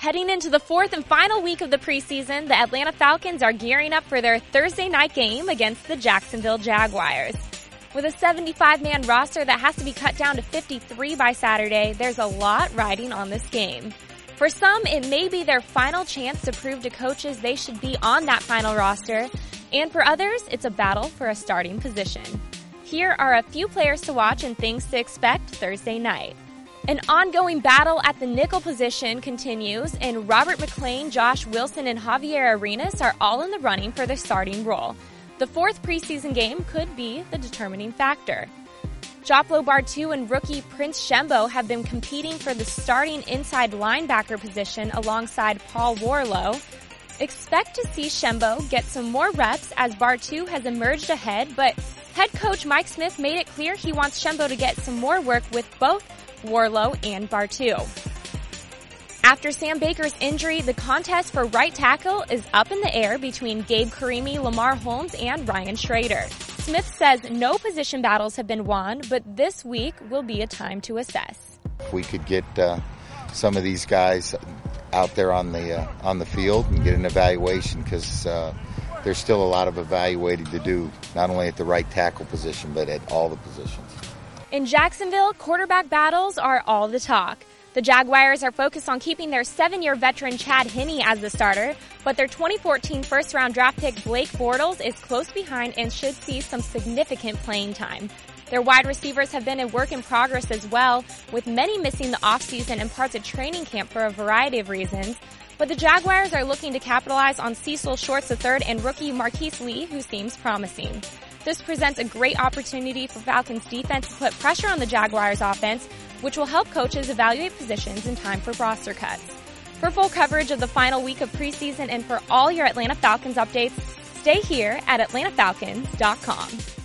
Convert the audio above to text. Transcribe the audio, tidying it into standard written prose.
Heading into the fourth and final week of the preseason, the Atlanta Falcons are gearing up for their Thursday night game against the Jacksonville Jaguars. With a 75-man roster that has to be cut down to 53 by Saturday, there's a lot riding on this game. For some, it may be their final chance to prove to coaches they should be on that final roster, and for others, it's a battle for a starting position. Here are a few players to watch and things to expect Thursday night. An ongoing battle at the nickel position continues, and Robert McClain, Josh Wilson, and Javier Arenas are all in the running for the starting role. The fourth preseason game could be the determining factor. Joplo Bartu and rookie Prince Shembo have been competing for the starting inside linebacker position alongside Paul Warlow. Expect to see Shembo get some more reps as Bartu has emerged ahead, but head coach Mike Smith made it clear he wants Shembo to get some more work with both Warlow and Bartu. After Sam Baker's injury, the contest for right tackle is up in the air between Gabe Carimi, Lamar Holmes, and Ryan Schrader. Smith says no position battles have been won, but this week will be a time to assess. If we could get some of these guys out there on the field and get an evaluation, because there's still a lot of evaluating to do, not only at the right tackle position, but at all the positions. In Jacksonville, quarterback battles are all the talk. The Jaguars are focused on keeping their 7-year veteran Chad Henne as the starter, but their 2014 first-round draft pick Blake Bortles is close behind and should see some significant playing time. Their wide receivers have been a work in progress as well, with many missing the offseason and parts of training camp for a variety of reasons. But the Jaguars are looking to capitalize on Cecil Shorts III and rookie Marquise Lee, who seems promising. This presents a great opportunity for Falcons defense to put pressure on the Jaguars offense, which will help coaches evaluate positions in time for roster cuts. For full coverage of the final week of preseason and for all your Atlanta Falcons updates, stay here at AtlantaFalcons.com.